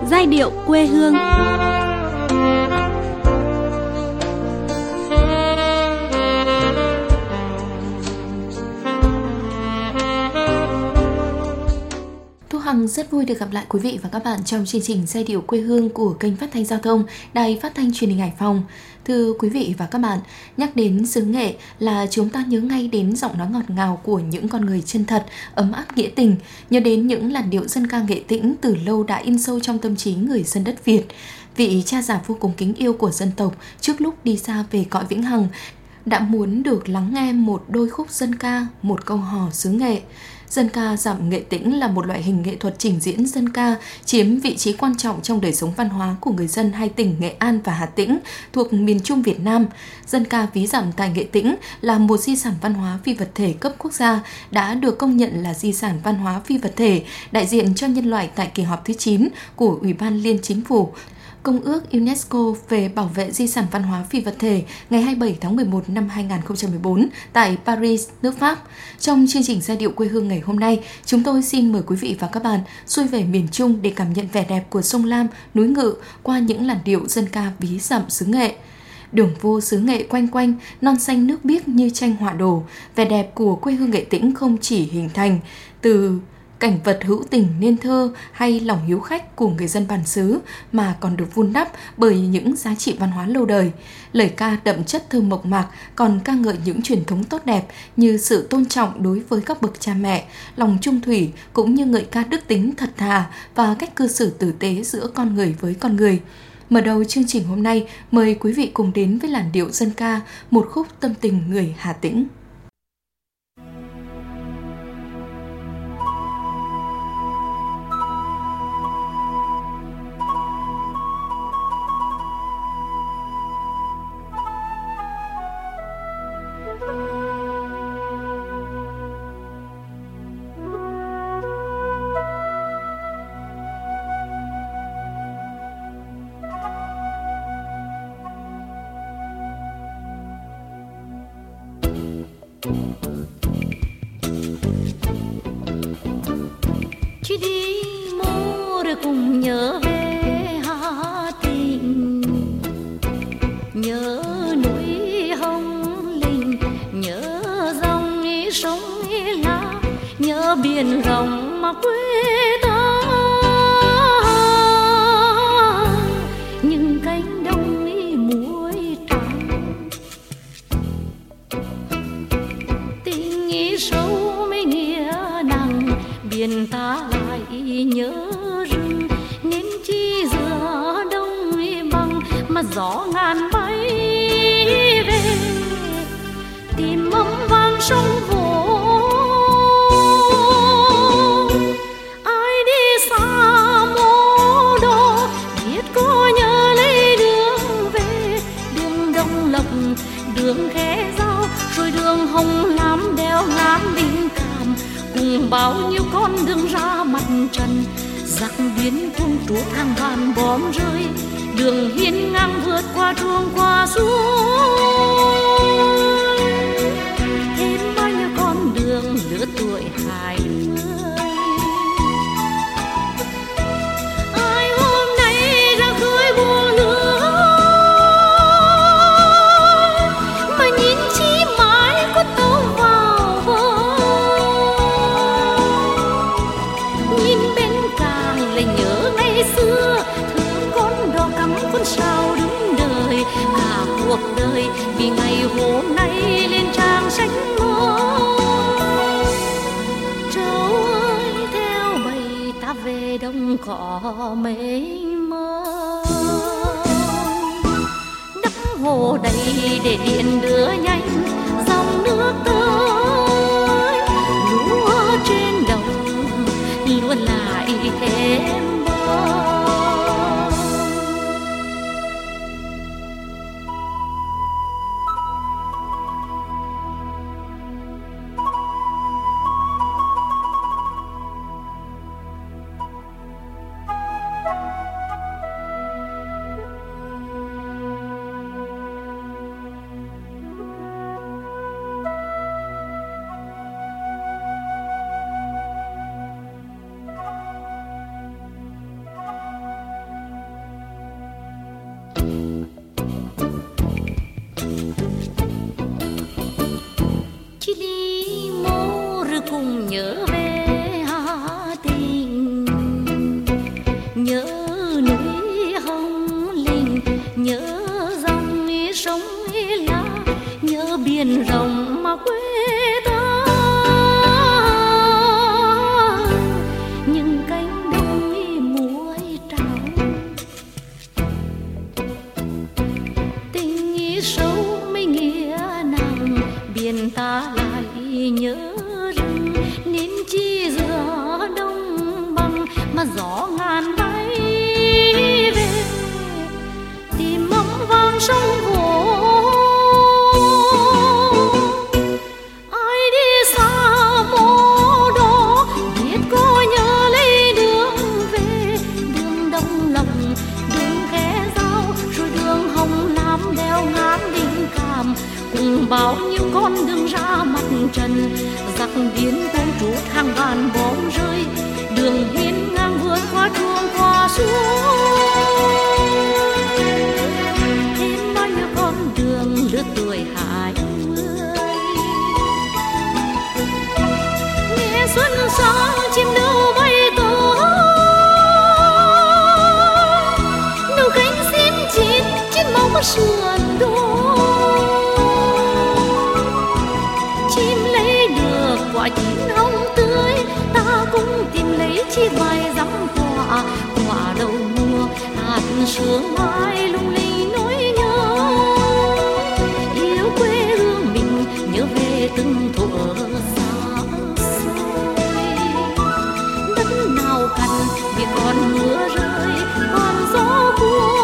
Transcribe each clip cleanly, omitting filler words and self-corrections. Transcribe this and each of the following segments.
Giai điệu quê hương. Thu Hằng rất vui được gặp lại quý vị và các bạn trong chương trình Giai điệu quê hương của kênh phát thanh giao thông Đài Phát thanh Truyền hình Hải Phòng. Thưa quý vị và các bạn, nhắc đến xứ Nghệ là chúng ta nhớ ngay đến giọng nói ngọt ngào của những con người chân thật, ấm áp nghĩa tình, nhớ đến những làn điệu dân ca Nghệ Tĩnh từ lâu đã in sâu trong tâm trí người dân đất Việt. Vị cha già vô cùng kính yêu của dân tộc trước lúc đi xa về cõi vĩnh hằng đã muốn được lắng nghe một đôi khúc dân ca, một câu hò xứ Nghệ. Dân ca dặm Nghệ Tĩnh là một loại hình nghệ thuật trình diễn dân ca chiếm vị trí quan trọng trong đời sống văn hóa của người dân hai tỉnh Nghệ An và Hà Tĩnh thuộc miền Trung Việt Nam. Dân ca ví dặm tại Nghệ Tĩnh là một di sản văn hóa phi vật thể cấp quốc gia đã được công nhận là di sản văn hóa phi vật thể đại diện cho nhân loại tại kỳ họp thứ 9 của Ủy ban Liên Chính phủ Công ước UNESCO về bảo vệ di sản văn hóa phi vật thể ngày 27 tháng 11 năm 2014 tại Paris, nước Pháp. Trong chương trình Giai điệu quê hương ngày hôm nay, chúng tôi xin mời quý vị và các bạn xuôi về miền Trung để cảm nhận vẻ đẹp của sông Lam, núi Ngự qua những làn điệu dân ca ví dặm xứ Nghệ. Đường vô xứ Nghệ quanh quanh, non xanh nước biếc như tranh họa đồ, vẻ đẹp của quê hương Nghệ Tĩnh không chỉ hình thành từ cảnh vật hữu tình nên thơ hay lòng hiếu khách của người dân bản xứ mà còn được vun đắp bởi những giá trị văn hóa lâu đời. Lời ca đậm chất thơ mộc mạc còn ca ngợi những truyền thống tốt đẹp như sự tôn trọng đối với các bậc cha mẹ, lòng trung thủy cũng như ngợi ca đức tính thật thà và cách cư xử tử tế giữa con người với con người. Mở đầu chương trình hôm nay, mời quý vị cùng đến với làn điệu dân ca một khúc tâm tình người Hà Tĩnh. Chỉ đi mô rồi cùng nhớ về Hà Tĩnh, nhớ núi Hồng Linh, nhớ dòng sông La, nhớ biển rộng mà quê ta. Những cánh đồng muối trắng, tình ý sâu mấy nghĩa nặng, biển ta lại nhớ rừng nên chi giữa đông bằng mà gió ngàn bay về tìm mâm vàng sông Vô. Ai đi xa mô đô biết có nhớ lấy đường về, đường Đông Lộc, đường Khe Dao, rồi đường Hồng Lam đèo Lam Linh Cảm, cùng bao nhiêu con đường ra mặt trần. Giặc biến cung trút hàng vạn bom rơi, đường hiên ngang vượt qua ruộng qua suối, thêm bao nhiêu con đường lứa tuổi 20. Ai hôm nay ra khơi buông lửa mà nhìn chi mãi có tàu vào bờ, nhìn bên càng lại nhớ ngày xưa thương con đò cắm con sao đứng đời, cả cuộc đời vì ngày hôm nay lên trang sách mới. Trâu ơi theo bầy ta về đồng cỏ mênh mông, đắp hồ đầy để điện đưa nhanh dòng nước tới, lúa trên đồng luôn lại thêm bông. đi mô rồi cùng nhớ về Hà Tĩnh, nhớ núi Hồng Linh, nhớ dòng sông La, nhớ biển rộng mà quê ta. Những cánh đồng muối trắng, tình sâu mấy nghĩa nặng, biển ta lại nhớ rừng, nên chi giữa đông bằng mà gió ngàn bay về, tìm mong vang sông Hồ. Ai đi xa mô đó biết có nhớ lấy đường về, đường Đông Lộc, đường Khe Dao, rồi đường Hồng Lam đeo ngang Đình Cảm, cùng bao nhiêu con đường ra mặt trần, giặc điên cuồng trút hàng ngàn bom rơi, đường hiên ngang vượt qua chuông qua suối. Thêm bao nhiêu con đường lứa tuổi 20, nghe xuân sáng chim đâu bay tới, đầu cánh xin chín chim mong có sườn đôi, chim lấy được quả chín hồng tươi, ta cũng tìm lấy chi vài dặm quả, quả đầu mùa hạt sương mai lung linh nỗi nhớ, yêu quê hương mình nhớ về từng thuở xa xôi. Đất nào cằn vì còn mưa rơi, còn gió buồn,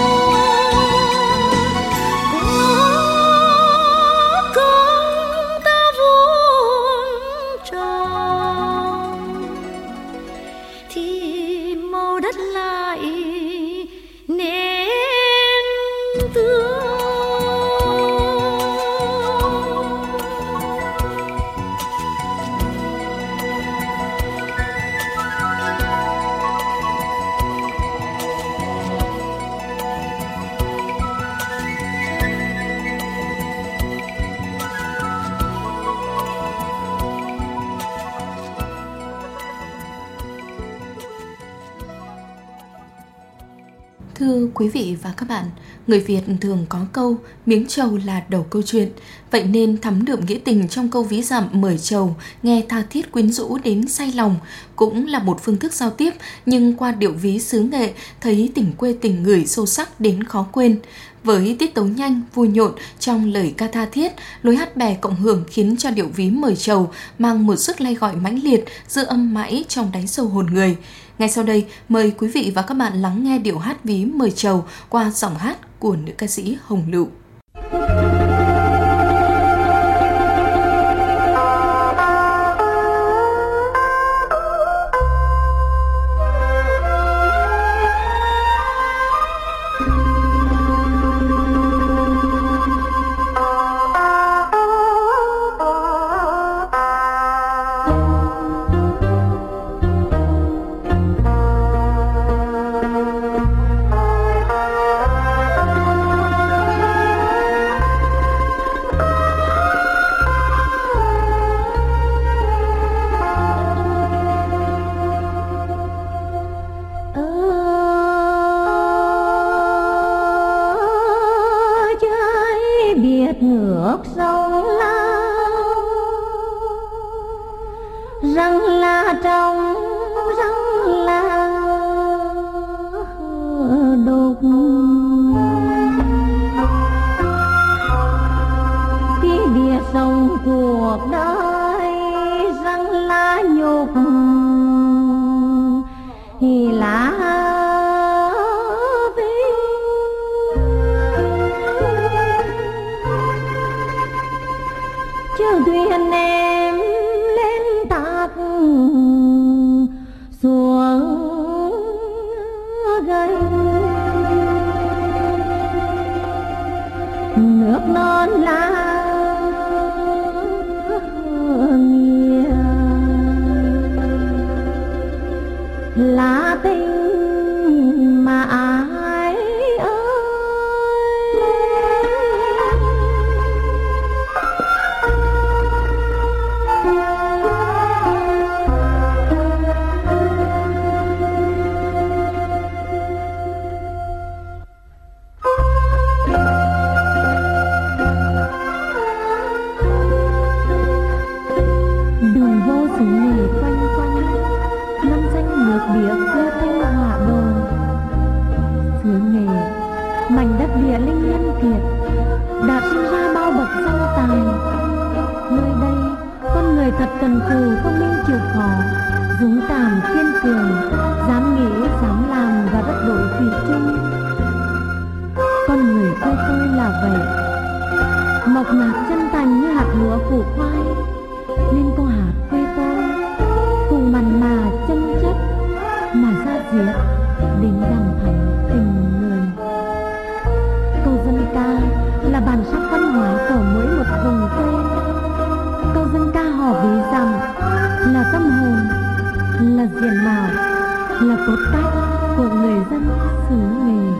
Thưa quý vị và các bạn, người Việt thường có câu miếng trầu là đầu câu chuyện. Vậy nên thấm đượm nghĩa tình trong câu ví dặm mời trầu nghe tha thiết quyến rũ đến say lòng cũng là một phương thức giao tiếp, nhưng qua điệu ví xứ Nghệ thấy tình quê tình người sâu sắc đến khó quên. Với tiết tấu nhanh, vui nhộn trong lời ca tha thiết, lối hát bè cộng hưởng khiến cho điệu ví mời trầu mang một sức lay gọi mãnh liệt, dư âm mãi trong đáy sâu hồn người. Ngay sau đây, mời quý vị và các bạn lắng nghe điệu hát ví mời trầu qua giọng hát của nữ ca sĩ Hồng Lựu. ngược sông Lao, răng la trong răng la đục, cái địa sông cuộc đời răng la nhục thì lá thuyền em lên tạc xuống gây nước non lá nghĩa lá tình mà ai cần cù thông minh chịu khó, dũng cảm kiên cường, dám nghĩ dám làm và rất đổi thủy chung. Con người quê tôi là vậy, mộc mạc chân thành như hạt lúa củ khoai, nên câu hát quê tôi cùng mặn mà chân chất mà ra diết đến đằng thẳng tình người. Câu dân ca là bản sắc văn hóa của mỗi một vùng quê. Câu dân ca hò ví dặm là tâm hồn, là diện mạo, là cốt cách của người dân xứ Nghệ.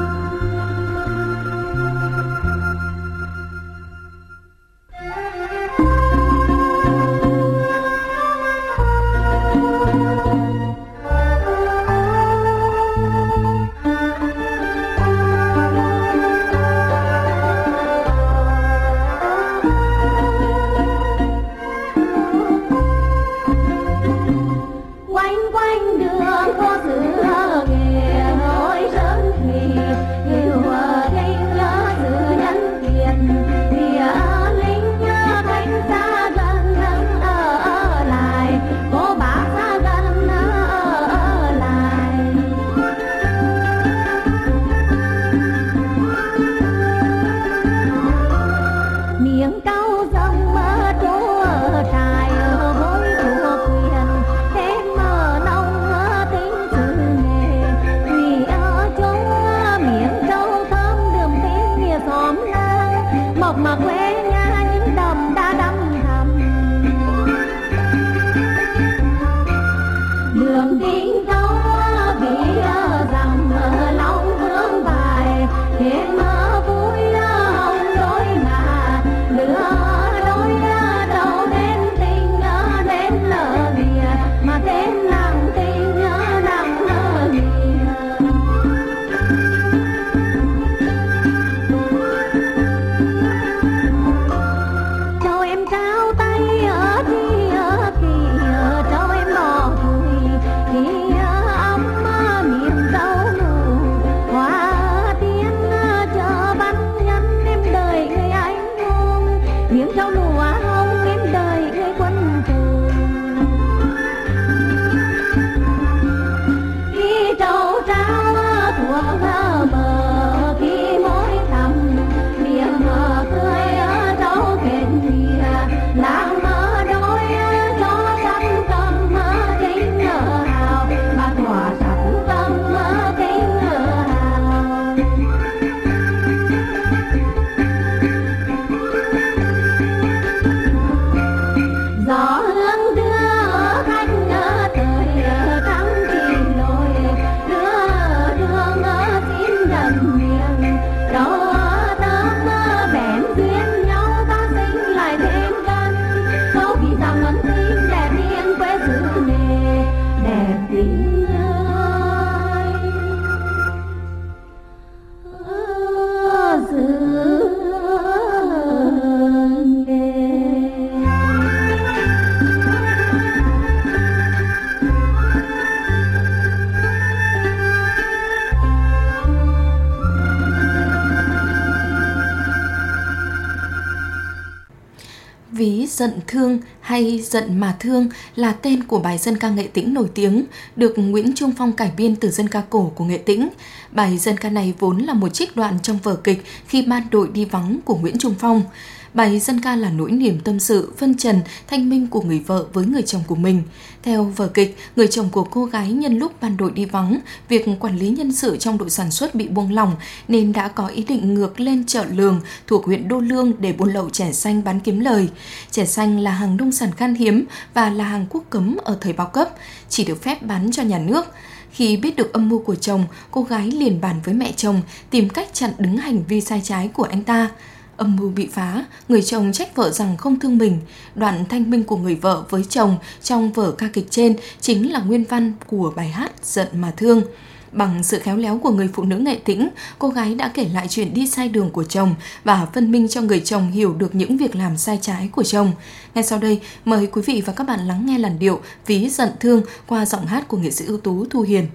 Ví Giận Thương hay Giận Mà Thương là tên của bài dân ca Nghệ Tĩnh nổi tiếng, được Nguyễn Trung Phong cải biên từ dân ca cổ của Nghệ Tĩnh. Bài dân ca này vốn là một trích đoạn trong vở kịch Khi Ban Đội Đi Vắng của Nguyễn Trung Phong. Bài dân ca là nỗi niềm tâm sự, phân trần, thanh minh của người vợ với người chồng của mình. Theo vở kịch, người chồng của cô gái nhân lúc ban đội đi vắng, việc quản lý nhân sự trong đội sản xuất bị buông lỏng nên đã có ý định ngược lên chợ Lường thuộc huyện Đô Lương để buôn lậu chè xanh bán kiếm lời. Chè xanh là hàng nông sản khan hiếm và là hàng quốc cấm ở thời bao cấp, chỉ được phép bán cho nhà nước. Khi biết được âm mưu của chồng, cô gái liền bàn với mẹ chồng tìm cách chặn đứng hành vi sai trái của anh ta. Âm mưu bị phá, người chồng trách vợ rằng không thương mình. Đoạn thanh minh của người vợ với chồng trong vở ca kịch trên chính là nguyên văn của bài hát Giận Mà Thương. Bằng sự khéo léo của người phụ nữ Nghệ Tĩnh, cô gái đã kể lại chuyện đi sai đường của chồng và phân minh cho người chồng hiểu được những việc làm sai trái của chồng. Ngay sau đây, mời quý vị và các bạn lắng nghe làn điệu Ví Giận Thương qua giọng hát của nghệ sĩ ưu tú Thu Hiền.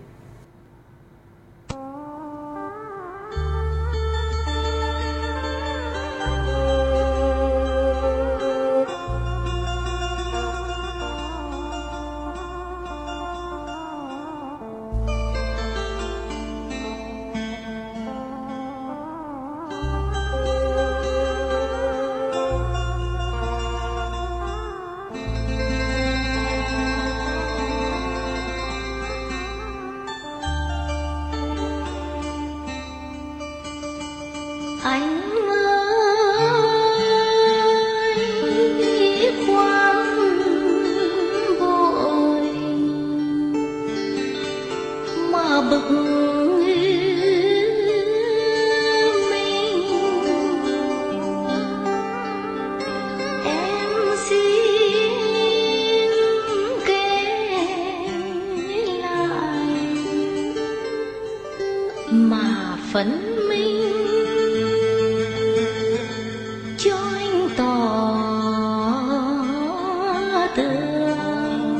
anh ơi khoan vội mà bực mình, em xin kể lại mà phấn minh cho anh tỏ tường.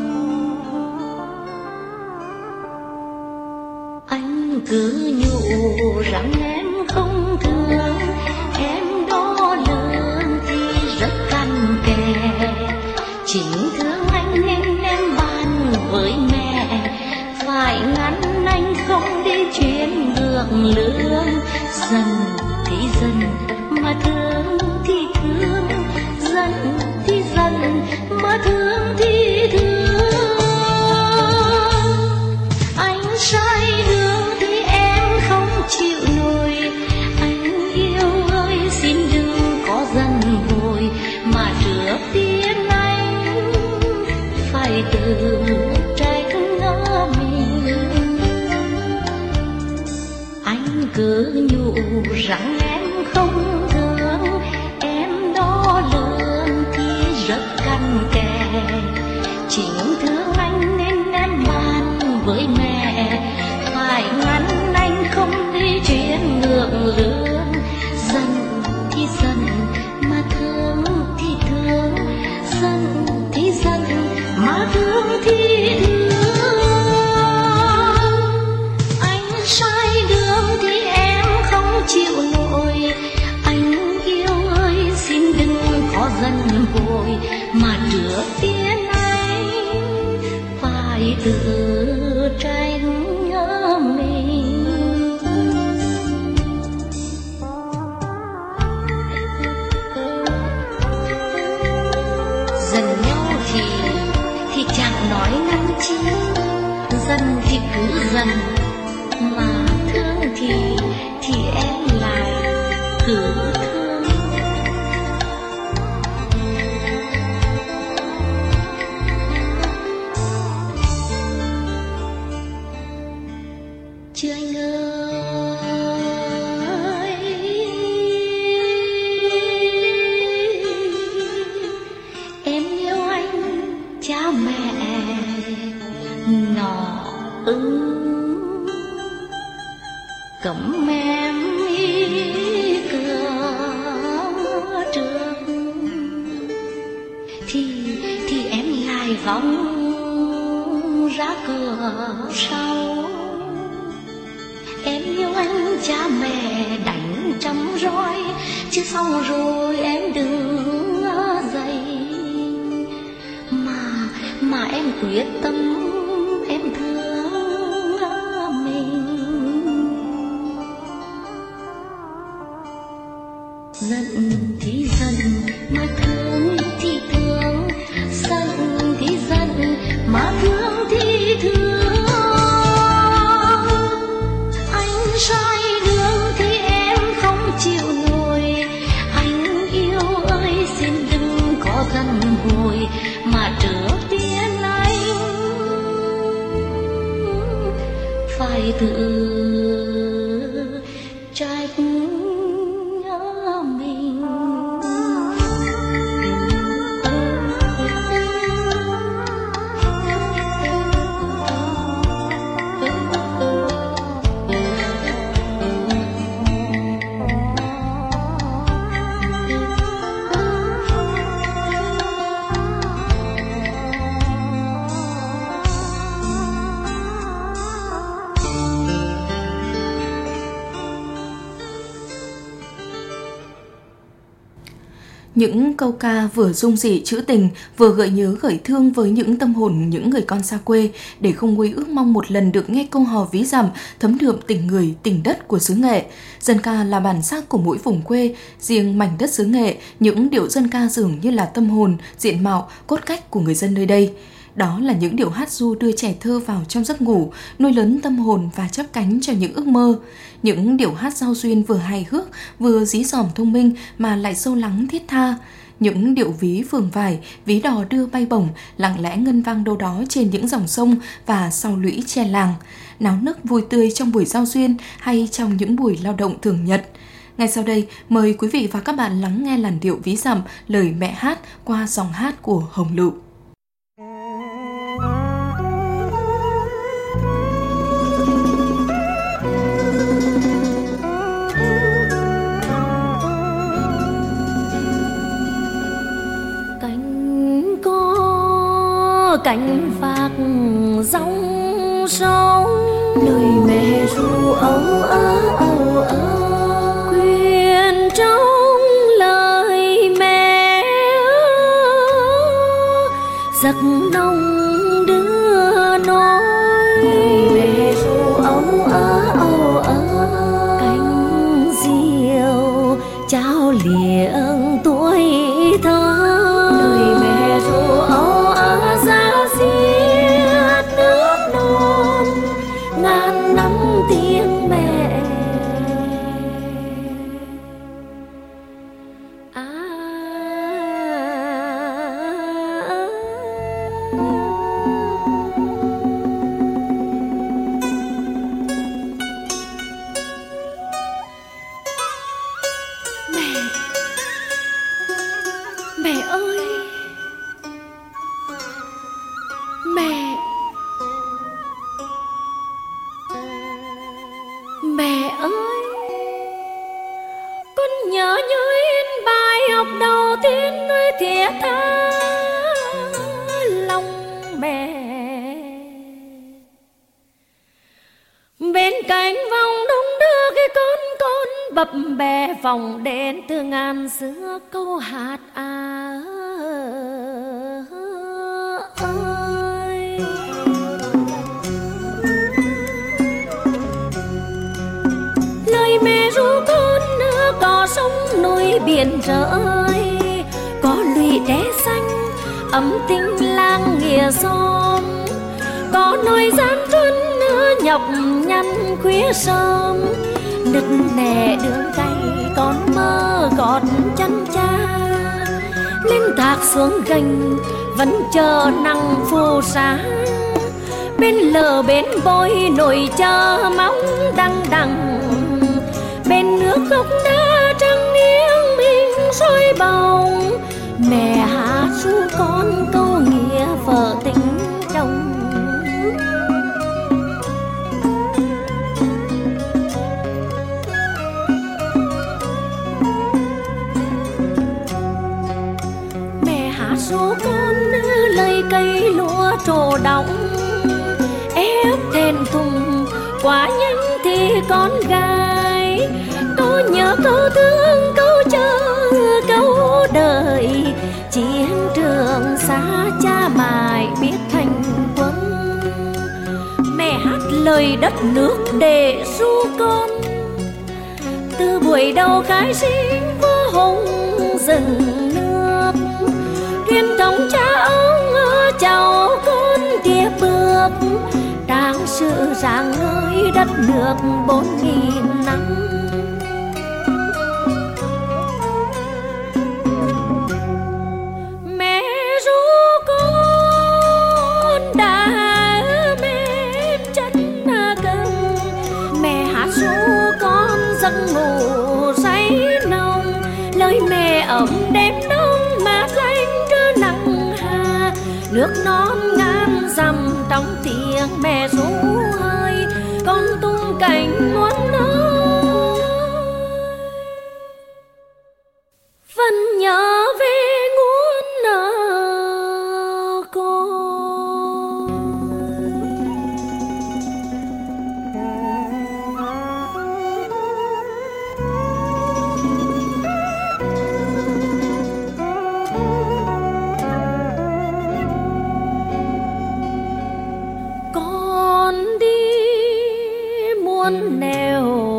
Anh cứ nhủ rằng em không thương, em đo lường thì rất cằn kè. Chính thương anh nên em bàn với mẹ, phải ngăn anh không đi chuyến ngược lương. Dần thì dần mà thương thì thương, dần thì dần mà thương thì thương. Anh sai đường thì em không chịu nổi, anh yêu ơi xin đừng có giận vội, mà trước tiên anh phải tự trách mình. Anh cứ nhủ rằng em không thương, em đo lường thì rất cằn kè. Chính thương anh nên em bàn với mẹ, phải ngăn anh không đi chuyến ngược lương. Dần thì dần mà thương thì thương, dần thì dần mà thương thì thương. Anh sai đường thì em không chịu nổi, anh yêu ơi xin đừng có giận vội, mà trước tiên anh phải tự trách mình. Giận nhau thì chẳng nói ngăn chi, giận thì cứ giận, mà thương thì em lại cứ thương. Chứ anh ơi, em yêu anh cha mẹ nọ cấm em ý cửa trước, thì em lại vòng ra cửa sau. Em yêu anh cha mẹ đánh trăm roi, chứ xong rồi em đừng dậy. Mà em quyết tâm em thương mình. Giận thì giận mà thương thì thương, giận thì giận mà thương thì thương. Anh sai đường thì em không chịu nổi, anh yêu ơi xin đừng có giận vội, mà trước tiên anh phải tự trách mình. Những câu ca vừa dung dị trữ tình, vừa gợi nhớ gợi thương với những tâm hồn những người con xa quê, để không nguôi ước mong một lần được nghe câu hò ví dặm thấm đượm tình người, tình đất của xứ Nghệ. Dân ca là bản sắc của mỗi vùng quê, riêng mảnh đất xứ Nghệ, những điệu dân ca dường như là tâm hồn, diện mạo, cốt cách của người dân nơi đây. Đó là những điệu hát ru đưa trẻ thơ vào trong giấc ngủ, nuôi lớn tâm hồn và chắp cánh cho những ước mơ. Những điệu hát giao duyên vừa hài hước, vừa dí dỏm thông minh mà lại sâu lắng thiết tha. Những điệu ví phường vải, ví đò đưa bay bổng, lặng lẽ ngân vang đâu đó trên những dòng sông và sau lũy tre làng. Náo nức vui tươi trong buổi giao duyên hay trong những buổi lao động thường nhật. Ngay sau đây, mời quý vị và các bạn lắng nghe làn điệu ví dặm lời mẹ hát qua dòng hát của Hồng Lựu. Cánh phạc dòng sông, lời mẹ ru âu âu quyện trong lời mẹ giấc nồng đưa nói. Lời mẹ ru âu âu cánh diều trao liệng tuổi thơ. Lời mẹ ru âu nước non ngàn năm tiếng mẹ. Mẹ ơi, mẹ ơi, con nhớ như bài học đầu tiên nơi thiết tha lòng mẹ. Bên cạnh vòng đông đưa cái con bập bẹ vòng đến từ ngàn xưa câu hát mẹ ru con nước có sông núi biển rơi, có lũy tre xanh ấm tình làng nghĩa xóm, có nồi gian truân nhọc nhằn khuya sớm, nứt nẻ đường cày con mơ gót chân cha, lên thác xuống gành vẫn chờ nắng phù sa, bên lờ bên bôi nồi chờ mong đằng đằng. Bên nước gốc đá trăng nghiêng mình soi bồng, mẹ hát ru con câu nghĩa vợ tình chồng. Mẹ hát ru con lời cây lúa trổ đóng, ép thèn thùng quá nhanh thì con gái. Tôi nhớ câu thương câu chờ câu đời, chiến trường xa cha mãi biết thành quân. Mẹ hát lời đất nước để ru con, từ buổi đầu khai sinh vua hùng rừng nước, truyền thống cha ông chào con tiếp bước, trang sự rạng ngời đất nước 4.000 năm. Giấc ngủ say nồng, lời mẹ ấm đêm đông mát lạnh trưa nắng hà, nước non ngàn dặm trong tiếng mẹ ru hơi, con tung cánh muôn nơi vẫn nhớ về nguồn nợ con. Nẻo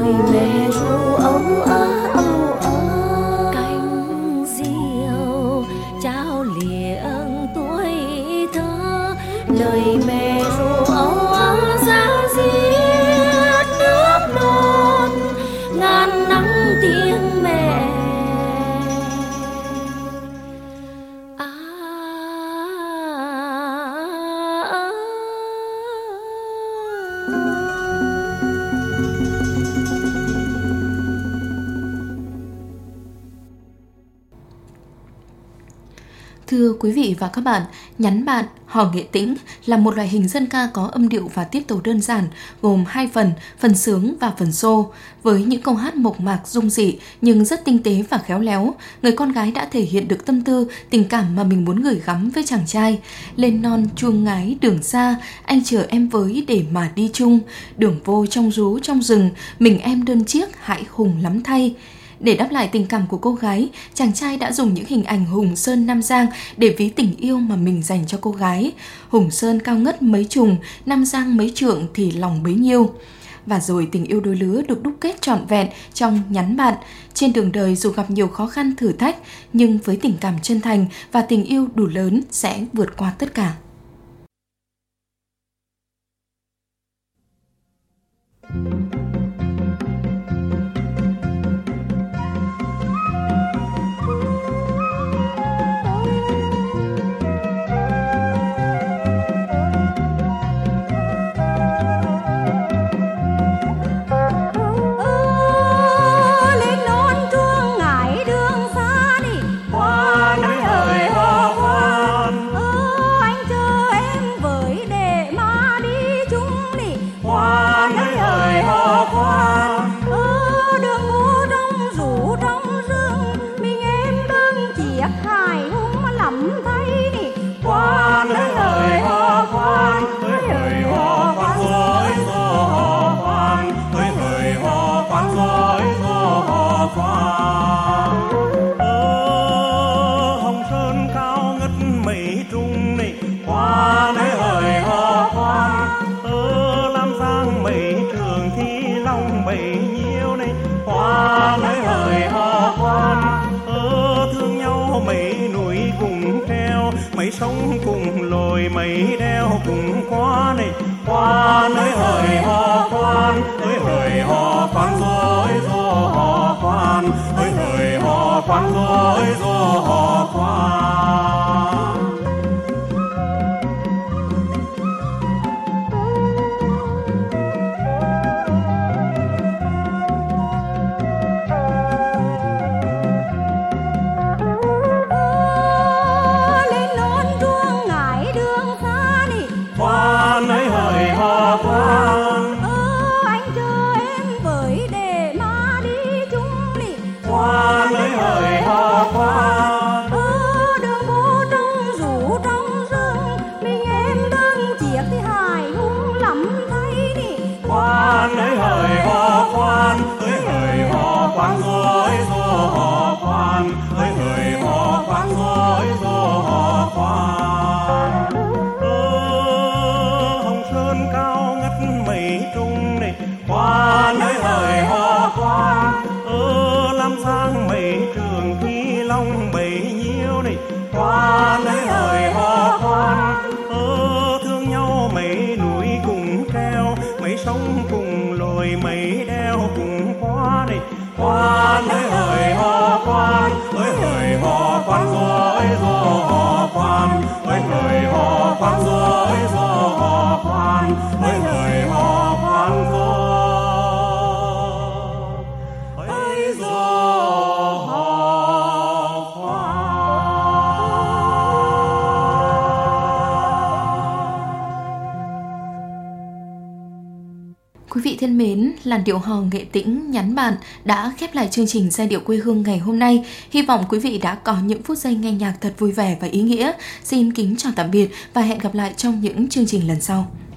lời mẹ ru âu cánh diều trao liệng tuổi thơ, lời mẹ ru âu giao diết nước non ngàn năm tiếng mẹ. Thưa quý vị và các bạn, nhắn bạn, hò nghệ tĩnh là một loại hình dân ca có âm điệu và tiết tấu đơn giản, gồm 2 phần sướng và phần sô. Với những câu hát mộc mạc dung dị nhưng rất tinh tế và khéo léo, người con gái đã thể hiện được tâm tư, tình cảm mà mình muốn gửi gắm với chàng trai. Lên non chuông ngái đường xa, anh chờ em với để mà đi chung. Đường vô trong rú trong rừng, mình em đơn chiếc hãi hùng lắm thay. Để đáp lại tình cảm của cô gái, chàng trai đã dùng những hình ảnh Hùng Sơn Nam Giang để ví tình yêu mà mình dành cho cô gái. Hùng Sơn cao ngất mấy trùng, Nam Giang mấy trượng thì lòng bấy nhiêu. Và rồi tình yêu đôi lứa được đúc kết trọn vẹn trong nhắn bạn. Trên đường đời dù gặp nhiều khó khăn thử thách, nhưng với tình cảm chân thành và tình yêu đủ lớn sẽ vượt qua tất cả. Sống cùng lồi mấy đeo cùng qua này qua nơi hời hò khoan ơi hời hò khoan rồi rô hò khoan ơi hời hò khoan rồi rô hò khoan. Sống cùng lồi mấy đeo cùng qua này qua nơi hời hò khoan ơi hời hò khoan rồi rô hò khoan ơi hời hò khoan rồi rô hò khoan ơi hời hò khoan rồi rô hò khoan. Quý vị thân mến, làn điệu hò nghệ tĩnh nhắn bạn đã khép lại chương trình Giai điệu quê hương ngày hôm nay. Hy vọng quý vị đã có những phút giây nghe nhạc thật vui vẻ và ý nghĩa. Xin kính chào tạm biệt và hẹn gặp lại trong những chương trình lần sau.